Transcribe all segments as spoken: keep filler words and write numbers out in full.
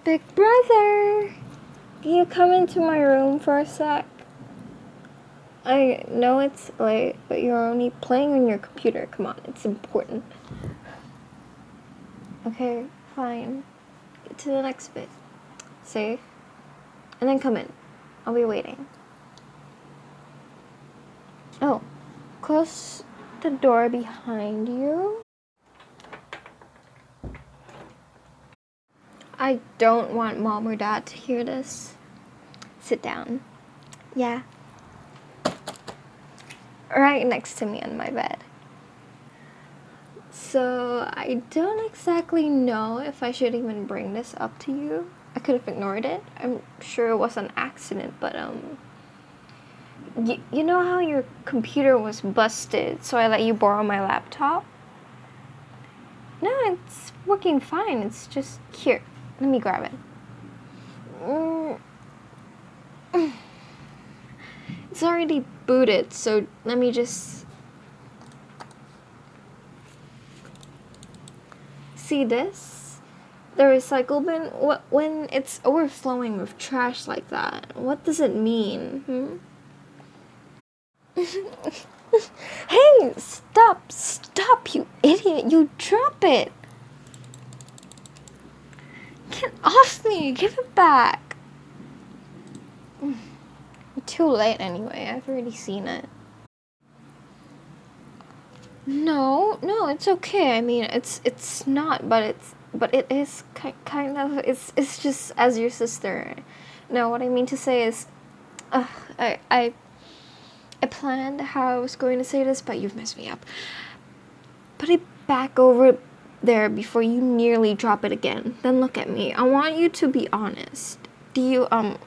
Big brother, can you come into my room for a sec? I know it's late, but you're only playing on your computer. Come on, it's important. Okay, fine. Get to the next bit. Save. And then come in. I'll be waiting. Oh, close the door behind you. I don't want mom or dad to hear this. Sit down. Yeah. Right next to me on my bed. So, I don't exactly know if I should even bring this up to you. I could have ignored it. I'm sure it was an accident, but, um... Y- you know how your computer was busted, so I let you borrow my laptop? No, it's working fine. It's just... Here, let me grab it. Mm. It's already booted, so let me just... See this? The recycle bin? What, when it's overflowing with trash like that, what does it mean? Hmm? Hey, stop, stop, you idiot. You drop it. Get off me. Give it back. Too late anyway. I've already seen it. No, no, it's okay. I mean, it's it's not, but it's but it is ki- kind of it's it's just as your sister. No, what I mean to say is, uh, I I I planned how I was going to say this, but you've messed me up. Put it back over there before you nearly drop it again. Then look at me. I want you to be honest. Do you um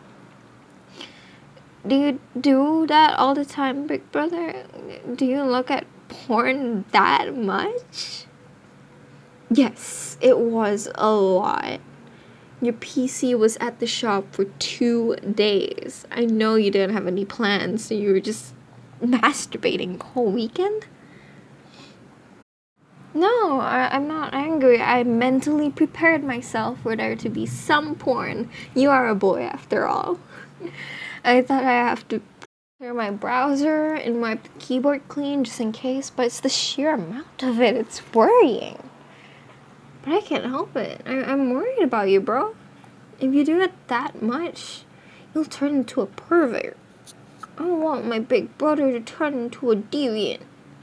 do you do that all the time, big brother? Do you look at porn that much? Yes, it was a lot. Your P C was at the shop for two days. I know you didn't have any plans, so you were just masturbating the whole weekend? No, I, I'm not angry. I mentally prepared myself for there to be some porn. You are a boy after all. I thought I have to clear my browser and my keyboard clean just in case, but it's the sheer amount of it. It's worrying. But I can't help it. I, I'm worried about you, bro. If you do it that much, you'll turn into a pervert. I don't want my big brother to turn into a deviant.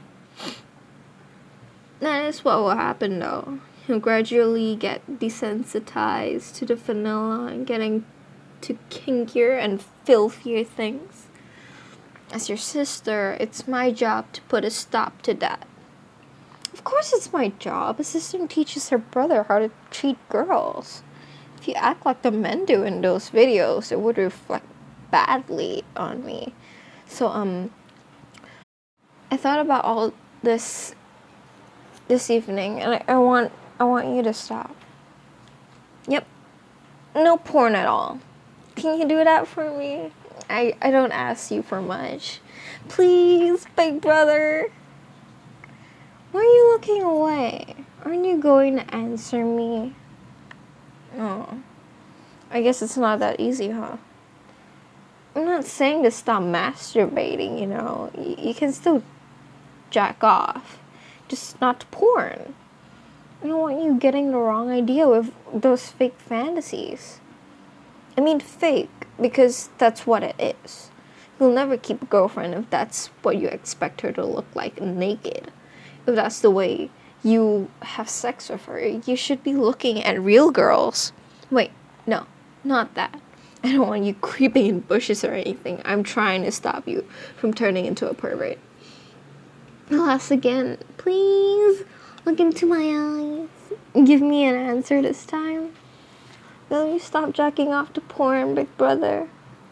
That is what will happen, though. He'll gradually get desensitized to the vanilla and getting to kinkier and filthier things. As your sister, it's my job to put a stop to that. Of course it's my job. A sister teaches her brother how to treat girls. If you act like the men do in those videos, it would reflect badly on me. So, um, I thought about all this this evening, and I, I want I want you to stop. Yep, no porn at all. Can you do that for me? I, I don't ask you for much. Please, big brother. Why are you looking away? Aren't you going to answer me? Oh, I guess it's not that easy, huh? I'm not saying to stop masturbating, you know. You, you can still jack off. Just not porn. I don't want you getting the wrong idea with those fake fantasies. I mean fake, because that's what it is. You'll never keep a girlfriend if that's what you expect her to look like naked. If that's the way you have sex with her, you should be looking at real girls. Wait, no, not that. I don't want you creeping in bushes or anything. I'm trying to stop you from turning into a pervert. I'll ask again. Please, look into my eyes. Give me an answer this time. Will you stop jacking off to porn, big brother?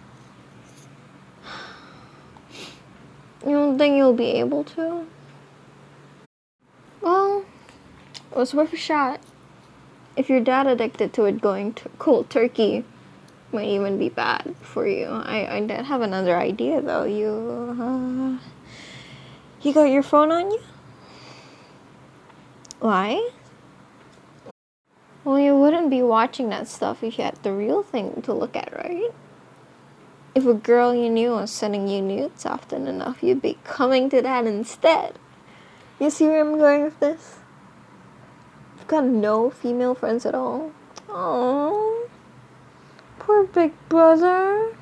You don't think you'll be able to? Well, it was worth a shot. If you're that addicted to it, going to cold turkey might even be bad for you. I, I did have another idea, though. You, uh... You got your phone on you? Why? Well, you wouldn't be watching that stuff if you had the real thing to look at, right? If a girl you knew was sending you nudes often enough, you'd be coming to that instead. You see where I'm going with this? You've got no female friends at all. Oh, poor big brother.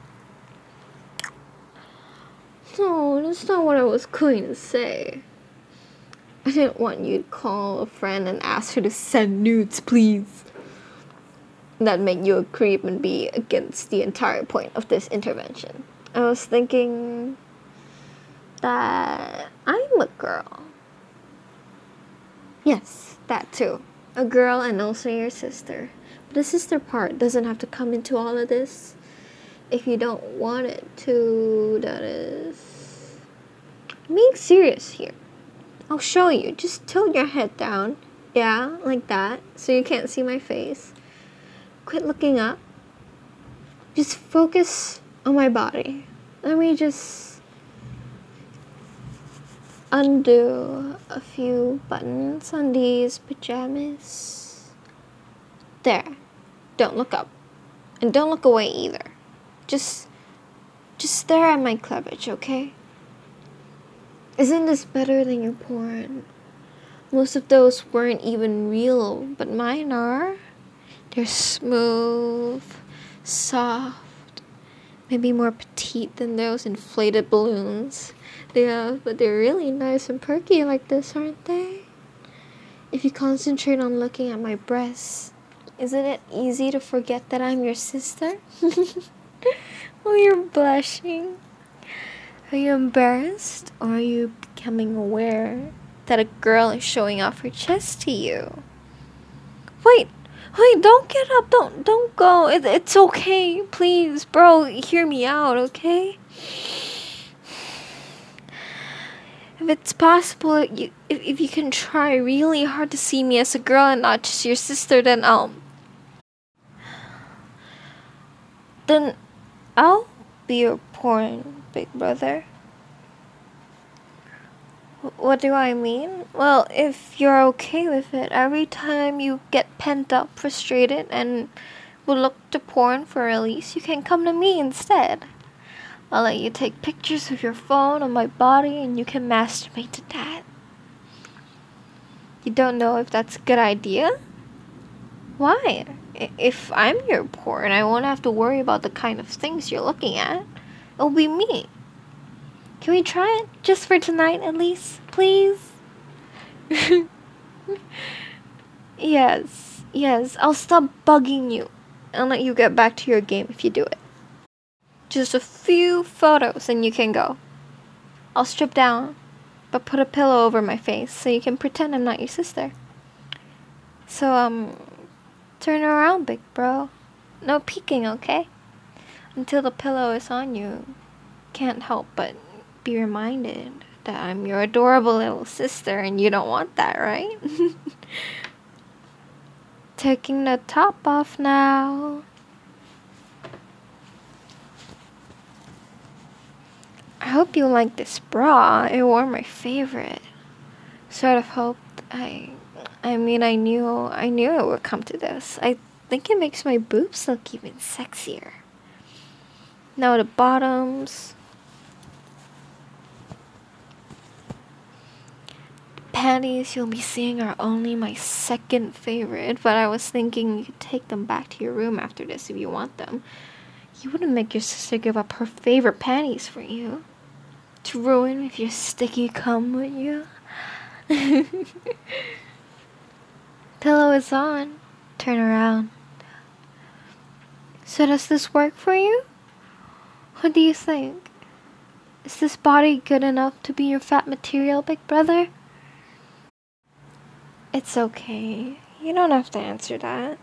No, that's not what I was going to say. I didn't want you to call a friend and ask her to send nudes, please. That'd make you a creep and be against the entire point of this intervention. I was thinking that I'm a girl. Yes, that too. A girl and also your sister. But the sister part doesn't have to come into all of this. If you don't want it to, that is... I'm being serious here. I'll show you. Just tilt your head down. Yeah, like that. So you can't see my face. Quit looking up. Just focus on my body. Let me just undo a few buttons on these pajamas. There. Don't look up. And don't look away either. Just, just stare at my cleavage, okay? Isn't this better than your porn? Most of those weren't even real, but mine are. They're smooth, soft, maybe more petite than those inflated balloons. Yeah, but they're really nice and perky like this, aren't they? If you concentrate on looking at my breasts, isn't it easy to forget that I'm your sister? Oh, you're blushing. Are you embarrassed, or are you becoming aware that a girl is showing off her chest to you? Wait, wait, don't get up, don't, don't go. It, it's okay, please, bro, hear me out, okay? If it's possible, you, if, if you can try really hard to see me as a girl and not just your sister, then I'll... Then I'll be your porn, big brother. What do I mean? Well, if you're okay with it, every time you get pent up, frustrated, and will look to porn for release, you can come to me instead. I'll let you take pictures with your phone on my body and you can masturbate to that. You don't know if that's a good idea? Why? If I'm your porn, I won't have to worry about the kind of things you're looking at. It'll be me. Can we try it? Just for tonight, at least? Please? Yes. Yes. I'll stop bugging you and let you get back to your game if you do it. Just a few photos and you can go. I'll strip down, but put a pillow over my face so you can pretend I'm not your sister. So, um... turn around, big bro. No peeking, okay? Until the pillow is on you. Can't help but be reminded that I'm your adorable little sister and you don't want that, right? Taking the top off now. I hope you like this bra. It wore my favorite. Sort of hoped I... I mean, I knew I knew it would come to this. I think it makes my boobs look even sexier. Now the bottoms. The panties you'll be seeing are only my second favorite, but I was thinking you could take them back to your room after this if you want them. You wouldn't make your sister give up her favorite panties for you. To ruin with your sticky cum, would you? Pillow is on. Turn around. So does this work for you? What do you think? Is this body good enough to be your fat material, big brother? It's okay. You don't have to answer that.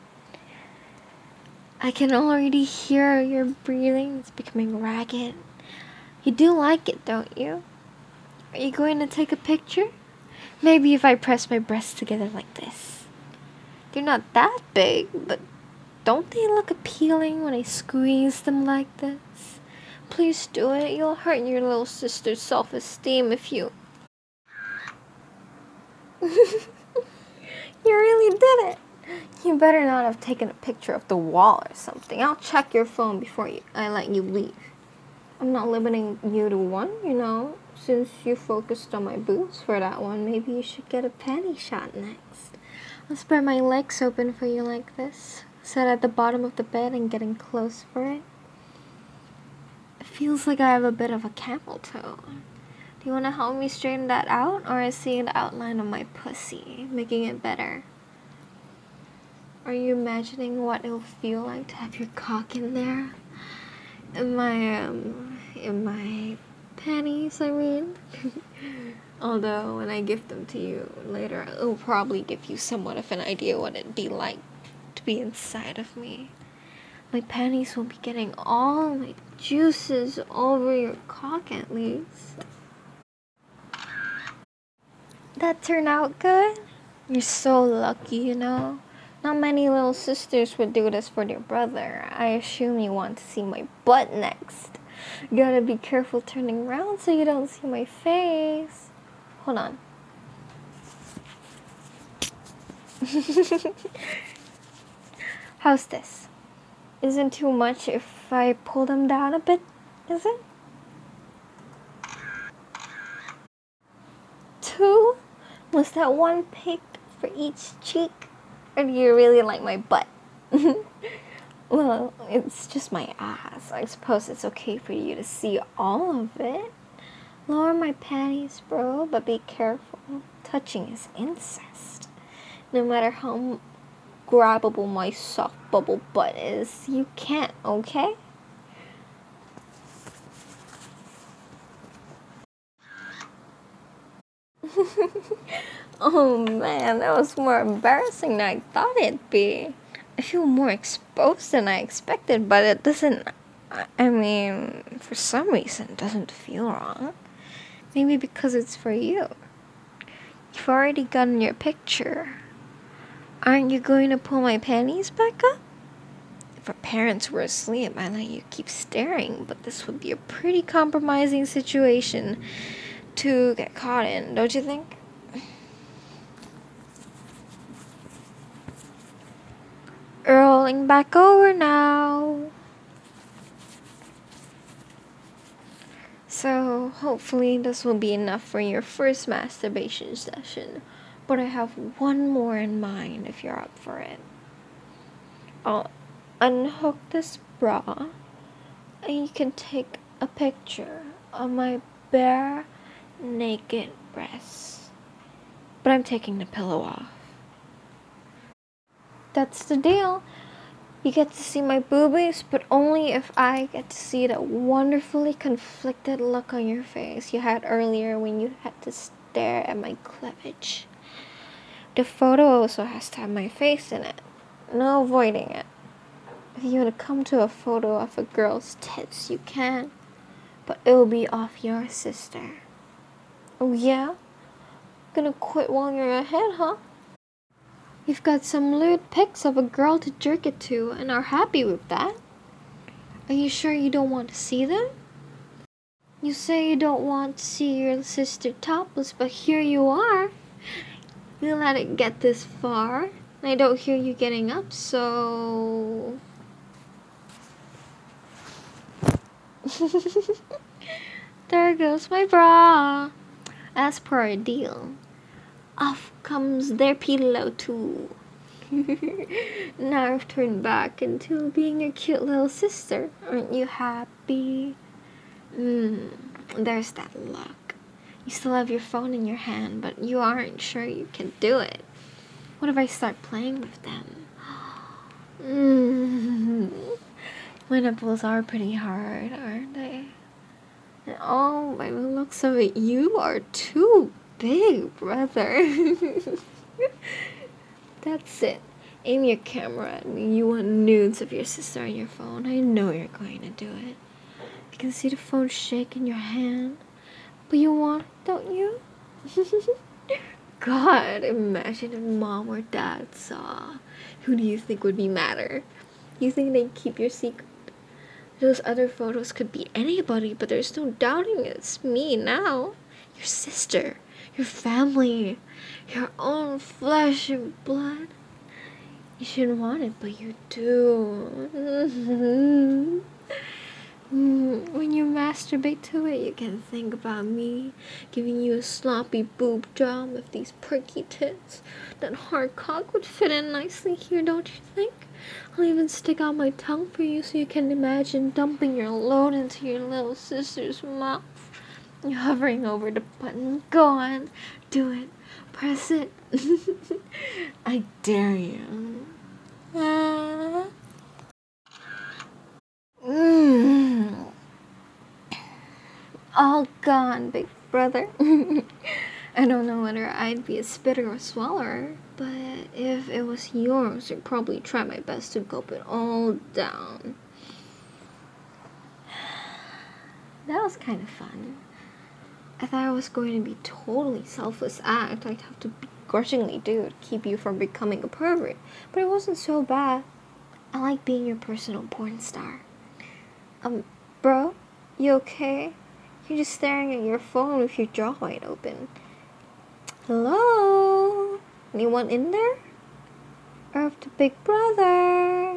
I can already hear your breathing. It's becoming ragged. You do like it, don't you? Are you going to take a picture? Maybe if I press my breasts together like this. They're not that big, but don't they look appealing when I squeeze them like this? Please do it. You'll hurt your little sister's self-esteem if you... You really did it. You better not have taken a picture of the wall or something. I'll check your phone before you, I let you leave. I'm not limiting you to one, you know. Since you focused on my boobs for that one, maybe you should get a panty shot next. I'll spread my legs open for you like this. Sit at the bottom of the bed and getting close for it. It feels like I have a bit of a camel toe. Do you want to help me straighten that out, or is seeing the outline of my pussy making it better? Are you imagining what it'll feel like to have your cock in there? In my, um, in my panties, I mean. Although, when I give them to you later, it'll probably give you somewhat of an idea what it'd be like to be inside of me. My panties will be getting all my juices over your cock at least. That turned out good? You're so lucky, you know. Not many little sisters would do this for their brother. I assume you want to see my butt next. You gotta be careful turning around so you don't see my face. Hold on. How's this? Isn't too much if I pull them down a bit, is it? Two? Was that one pick for each cheek? Or do you really like my butt? Well, it's just my ass. I suppose it's okay for you to see all of it. Lower my panties, bro, but be careful. Touching is incest. No matter how grabbable my soft bubble butt is, you can't, okay? Oh man, that was more embarrassing than I thought it'd be. I feel more exposed than I expected, but it doesn't, I mean, for some reason, it doesn't feel wrong. Maybe because it's for you. You've already gotten your picture. Aren't you going to pull my panties back up? If our parents were asleep, I'd let you keep staring, but this would be a pretty compromising situation to get caught in, don't you think? Rolling back over now. So, hopefully this will be enough for your first masturbation session. But I have one more in mind if you're up for it. I'll unhook this bra and you can take a picture of my bare, naked breasts. But I'm taking the pillow off. That's the deal. You get to see my boobies, but only if I get to see that wonderfully conflicted look on your face you had earlier when you had to stare at my cleavage. The photo also has to have my face in it. No avoiding it. If you want to come to a photo of a girl's tits, you can. But it'll be of your sister. Oh yeah? Gonna quit while you're ahead, huh? You've got some lewd pics of a girl to jerk it to and are happy with that. Are you sure you don't want to see them? You say you don't want to see your sister topless, but here you are. You let it get this far. I don't hear you getting up, so... There goes my bra. As per our deal, off comes their pillow too. Now I've turned back into being your cute little sister. Aren't you happy? Mmm, there's that look. You still have your phone in your hand, but you aren't sure you can do it. What if I start playing with them? Mmm, my nipples are pretty hard, aren't they? And oh, by the looks of it, you are too big, brother. That's it. Aim your camera at me. You want nudes of your sister on your phone. I know you're going to do it. You can see the phone shake in your hand. But you want, don't you? God, imagine if mom or dad saw. Who do you think would be madder? You think they'd keep your secret? Those other photos could be anybody, but there's no doubting it's me now. Your sister. Your family. Your own flesh and blood. You shouldn't want it, but you do. When you masturbate to it, you can think about me giving you a sloppy boob job with these perky tits. That hard cock would fit in nicely here, don't you think? I'll even stick out my tongue for you so you can imagine dumping your load into your little sister's mouth. You're hovering over the button. Go on, do it. Press it. I dare you. Ah. Mm. All gone, big brother. I don't know whether I'd be a spitter or swallower, but if it was yours, I'd probably try my best to gulp it all down. That was kind of fun. I thought I was going to be a totally selfless act I'd have to begrudgingly do to keep you from becoming a pervert, but it wasn't so bad. I like being your personal porn star. Um, bro, you okay? You're just staring at your phone with your jaw wide open. Hello? Anyone in there? Earth to Big Brother.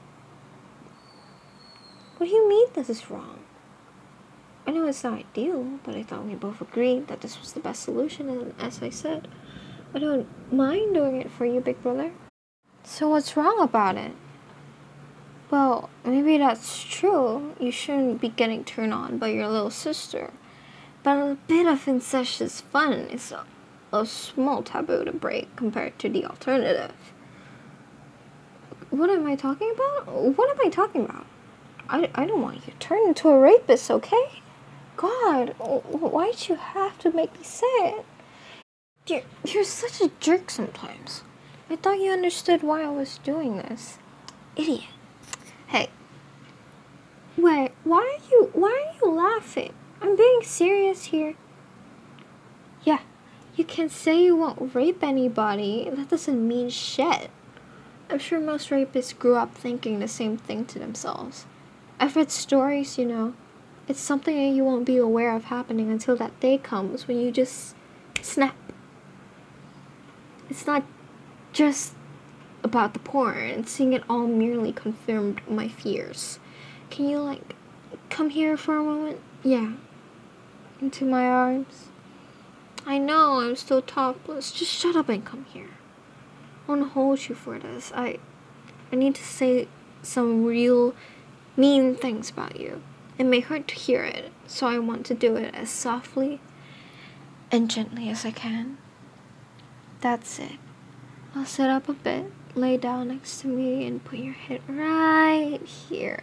What do you mean this is wrong? I know it's not ideal, but I thought we both agreed that this was the best solution, and as I said, I don't mind doing it for you, Big Brother. So what's wrong about it? Well, maybe that's true. You shouldn't be getting turned on by your little sister. But a bit of incestuous fun is a, a small taboo to break compared to the alternative. What am I talking about? What am I talking about? I, I don't want you to turn into a rapist, okay? God, why'd you have to make me say it? You're, you're such a jerk sometimes. I thought you understood why I was doing this. Idiot. Hey. Wait, why are you, why are you laughing? I'm being serious here. Yeah, you can say you won't rape anybody. That doesn't mean shit. I'm sure most rapists grew up thinking the same thing to themselves. I've read stories, you know. It's something that you won't be aware of happening until that day comes when you just snap. It's not just about the porn. Seeing it all merely confirmed my fears. Can you, like, come here for a moment? Yeah. Into my arms. I know, I'm still topless. Just shut up and come here. I want to hold you for this. I, I need to say some real mean things about you. It may hurt to hear it, so I want to do it as softly and gently as I can. That's it. I'll sit up a bit, lay down next to me, and put your head right here.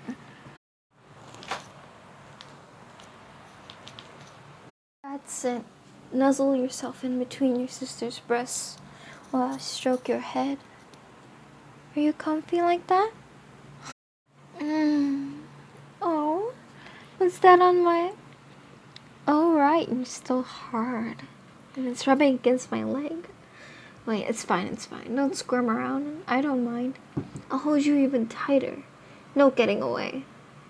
That's it. Nuzzle yourself in between your sister's breasts while I stroke your head. Are you comfy like that? Mm. Oh, what's that on my... Oh, right, you're still hard. And it's rubbing against my leg. Wait, it's fine, it's fine. Don't squirm around. I don't mind. I'll hold you even tighter. No getting away.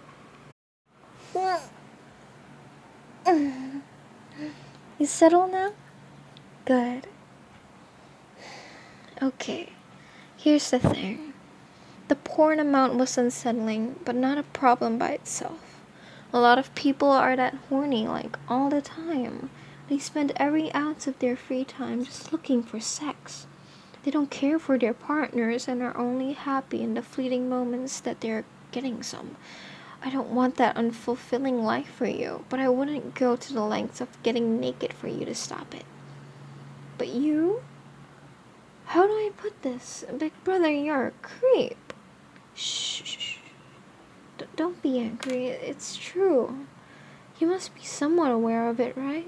You settle now? Good. Okay, here's the thing. The porn amount was unsettling, but not a problem by itself. A lot of people are that horny, like, all the time. They spend every ounce of their free time just looking for sex. They don't care for their partners and are only happy in the fleeting moments that they're getting some. I don't want that unfulfilling life for you, but I wouldn't go to the lengths of getting naked for you to stop it. But you? How do I put this? Big brother, you're a creep. Shh, shh, shh. D- don't be angry. It's true. You must be somewhat aware of it, right?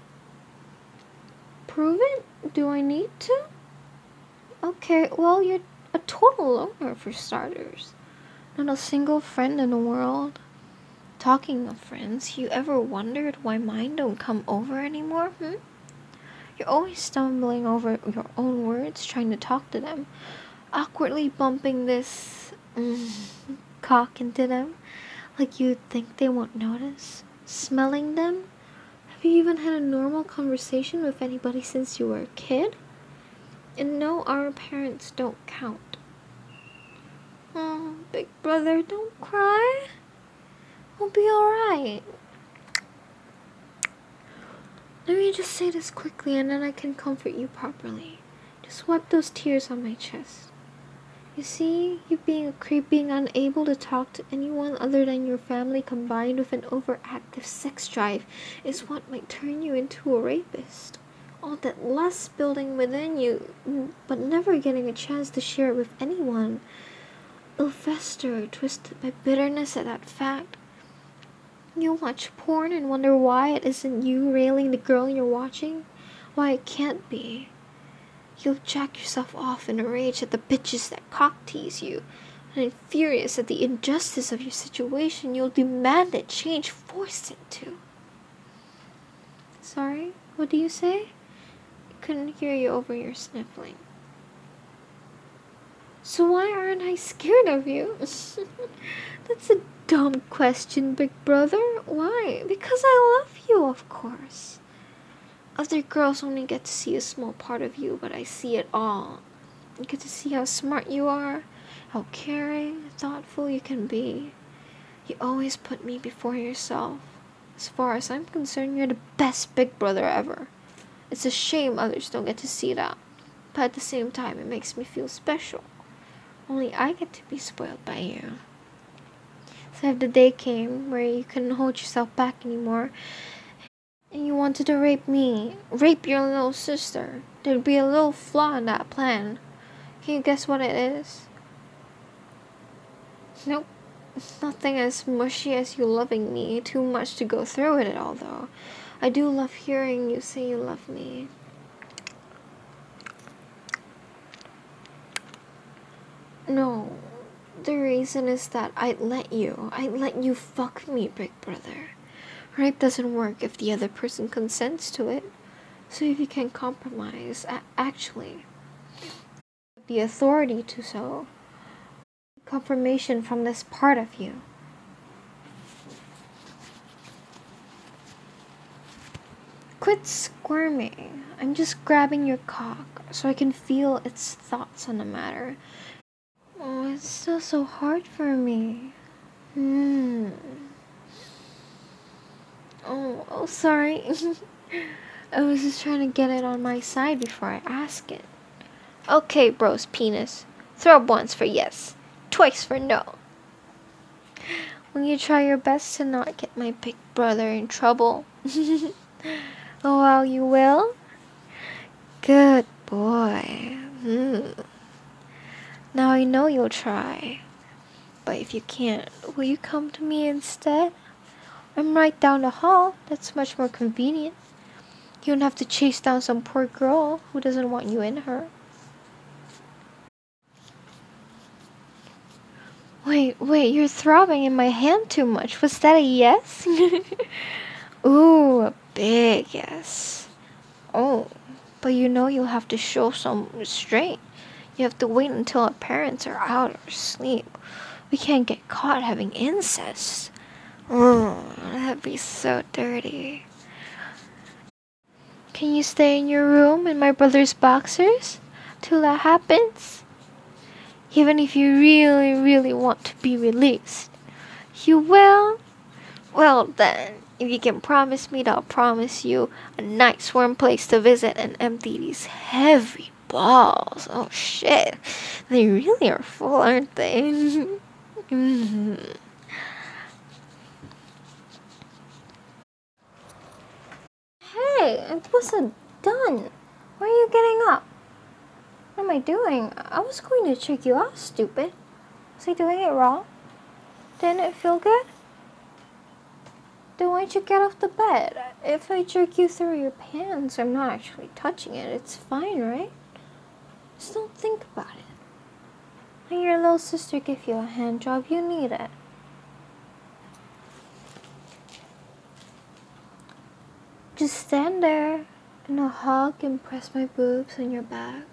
Prove it? Do I need to? Okay, well, you're a total loner for starters. Not a single friend in the world. Talking of friends, you ever wondered why mine don't come over anymore, hmm? You're always stumbling over your own words, trying to talk to them. Awkwardly bumping this mm, cock into them. Like you think they won't notice. Smelling them. Have you even had a normal conversation with anybody since you were a kid? And no, our parents don't count. big brother. Don't cry. We'll be alright. Let me just say this quickly and then I can comfort you properly. Just wipe those tears on my chest. You see, you being a creep, being unable to talk to anyone other than your family combined with an overactive sex drive is what might turn you into a rapist. All that lust building within you, but never getting a chance to share it with anyone. It'll fester, twisted by bitterness at that fact. You'll watch porn and wonder why it isn't you railing the girl you're watching, why it can't be. You'll jack yourself off in a rage at the bitches that cock tease you, and furious at the injustice of your situation, you'll demand that change, force it to. Sorry, what do you say? I couldn't hear you over your sniffling. So why aren't I scared of you? That's a dumb question, big brother. Why? Because I love you, of course. Other girls only get to see a small part of you, but I see it all. I get to see how smart you are, how caring, thoughtful you can be. You always put me before yourself. As far as I'm concerned, you're the best big brother ever. It's a shame others don't get to see that, but at the same time, it makes me feel special. Only I get to be spoiled by you. So if the day came where you couldn't hold yourself back anymore, and you wanted to rape me, rape your little sister, there'd be a little flaw in that plan. Can you guess what it is? Nope. Nothing as mushy as you loving me. Too much to go through with it all, though. I do love hearing you say you love me. No. The reason is that I'd let you. I'd let you fuck me, big brother. Rape doesn't work if the other person consents to it. So if you can compromise, a- actually, the authority to so, confirmation from this part of you. Quit squirming. I'm just grabbing your cock so I can feel its thoughts on the matter. Oh, it's still so hard for me. Hmm. Oh, oh, sorry. I was just trying to get it on my side before I ask it. Okay, bro's penis. Throw up once for yes, twice for no. Will you try your best to not get my big brother in trouble? Oh, well, you will? Good boy. Hmm. Now I know you'll try. But if you can't, will you come to me instead? I'm right down the hall. That's much more convenient. You don't have to chase down some poor girl who doesn't want you in her. Wait, wait, you're throbbing in my hand too much. Was that a yes? Ooh, a big yes. Oh, but you know you'll have to show some restraint. You have to wait until our parents are out or asleep. We can't get caught having incest. Oh, that'd be so dirty. Can you stay in your room in my brother's boxers till that happens? Even if you really, really want to be released. You will? Well then, if you can promise me that I'll promise you a nice warm place to visit and empty these heavy balls. Oh shit. They really are full, aren't they? Mm-hmm. Hey, it wasn't done. Why are you getting up? What am I doing? I was going to check you out, stupid. Was I doing it wrong? Didn't it feel good? Then why'd you get off the bed? If I jerk you through your pants, I'm not actually touching it. It's fine, right? Just don't think about it. When your little sister give you a hand job, you need it. Just stand there and I'll hug and press my boobs on your back.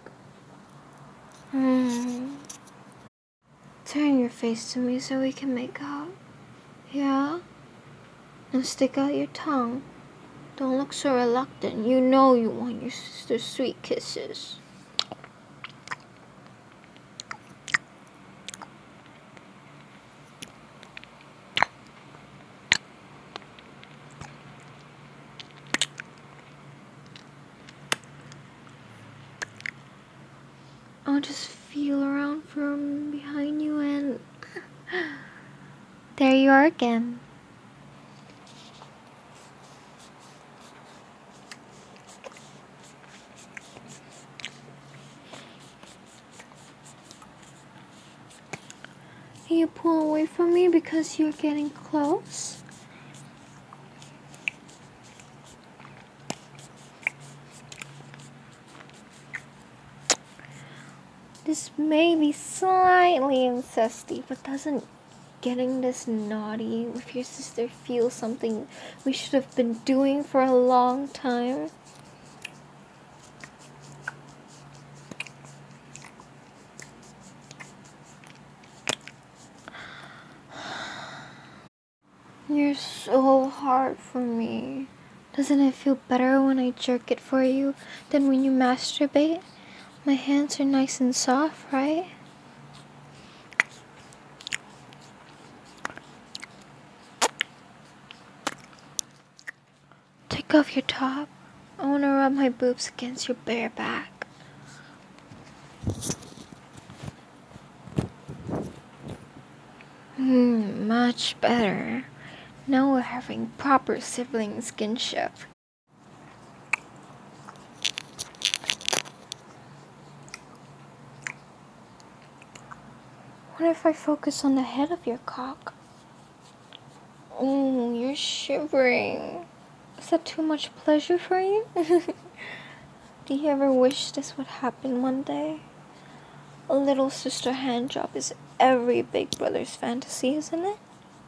Hmm. Turn your face to me so we can make out. Yeah? And stick out your tongue. Don't look so reluctant. You know you want your sister's sweet kisses. Now just feel around from behind you and there you are again. You pull away from me because you're getting close. This may be slightly incesty, but doesn't getting this naughty with your sister feel something we should have been doing for a long time? You're so hard for me. Doesn't it feel better when I jerk it for you than when you masturbate? My hands are nice and soft, right? Take off your top. I want to rub my boobs against your bare back. Hmm, much better. Now we're having proper sibling skinship. What if I focus on the head of your cock? Oh, you're shivering. Is that too much pleasure for you? Do you ever wish this would happen one day? A little sister hand job is every big brother's fantasy, isn't it?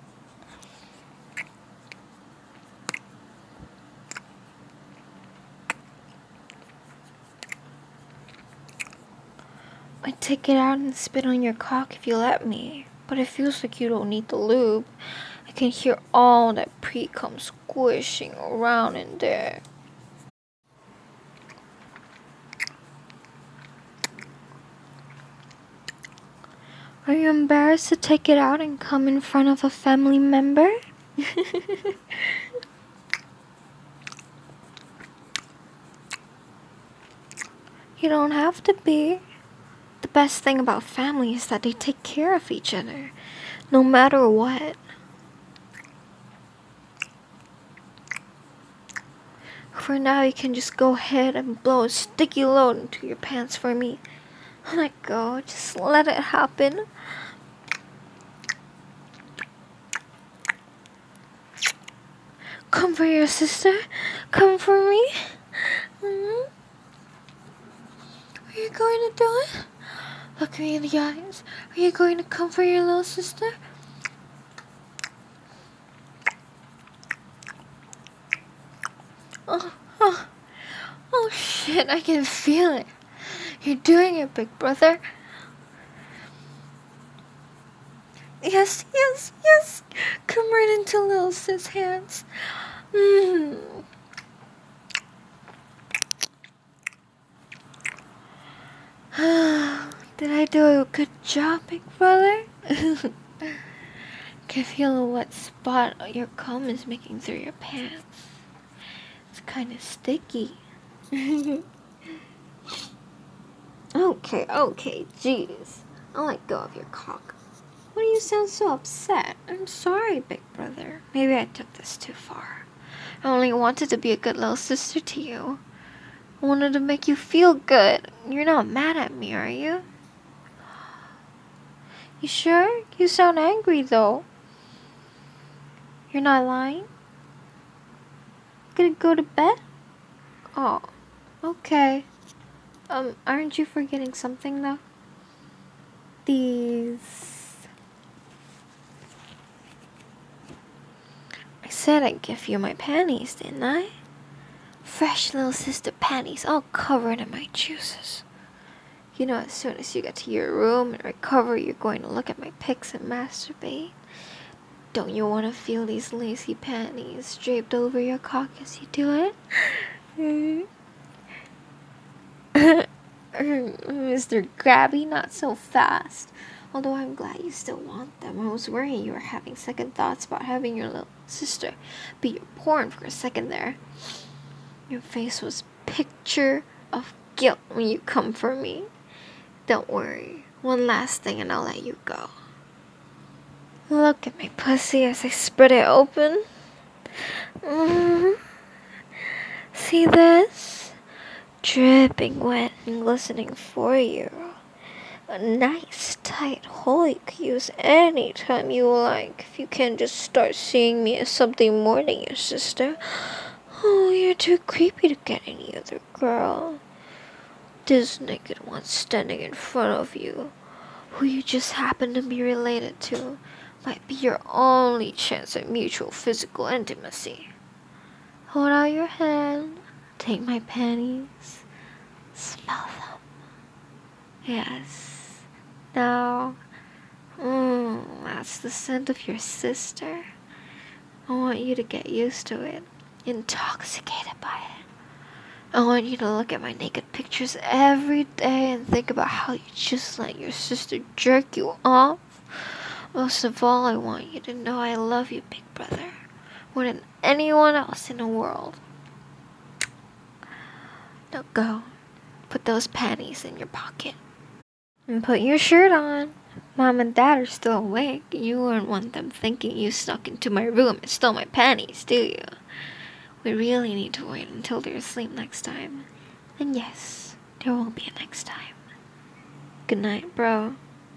I'd take it out and spit on your cock if you let me, but it feels like you don't need the lube. I can hear all that pre-cum squishing around in there. Are you embarrassed to take it out and come in front of a family member? You don't have to be. The best thing about family is that they take care of each other, no matter what. For now, you can just go ahead and blow a sticky load into your pants for me. Let go, just let it happen. Come for your sister, come for me. Mm-hmm. Are you going to do it? Look me in the eyes. Are you going to come for your little sister? Oh, oh, oh shit, I can feel it. You're doing it, big brother. Yes, yes, yes. Come right into little sis' hands. Mm. Did I do a good job, big brother? Can feel a wet spot your cum is making through your pants. It's kind of sticky. Okay, okay, jeez. I'll let go of your cock. Why do you sound so upset? I'm sorry, big brother. Maybe I took this too far. I only wanted to be a good little sister to you. I wanted to make you feel good. You're not mad at me, are you? You sure? You sound angry, though. You're not lying? Gonna go to bed? Oh, okay. Um, aren't you forgetting something, though? These... I said I'd give you my panties, didn't I? Fresh little sister panties, all covered in my juices. You know, as soon as you get to your room and recover, you're going to look at my pics and masturbate. Don't you want to feel these lacy panties draped over your cock as you do it? Mister Grabby, not so fast. Although I'm glad you still want them. I was worrying you were having second thoughts about having your little sister be your porn for a second there. Your face was picture of guilt when you come for me. Don't worry. One last thing and I'll let you go. Look at my pussy as I spread it open. Mm-hmm. See this? Dripping wet and glistening for you. A nice tight hole you could use anytime you like. If you can just start seeing me as something more than your sister. Oh, you're too creepy to get any other girl. This naked one standing in front of you, who you just happen to be related to, might be your only chance at mutual physical intimacy. Hold out your hand, take my panties, smell them. Yes. Now, mm, that's the scent of your sister. I want you to get used to it, intoxicated by it. I want you to look at my naked pictures every day and think about how you just let your sister jerk you off. Most of all, I want you to know I love you, big brother, more than anyone else in the world. Now go, put those panties in your pocket. And put your shirt on. Mom and Dad are still awake. You wouldn't want them thinking you snuck into my room and stole my panties, do you? We really need to wait until they're asleep next time. And yes, there will be a next time. Good night, bro.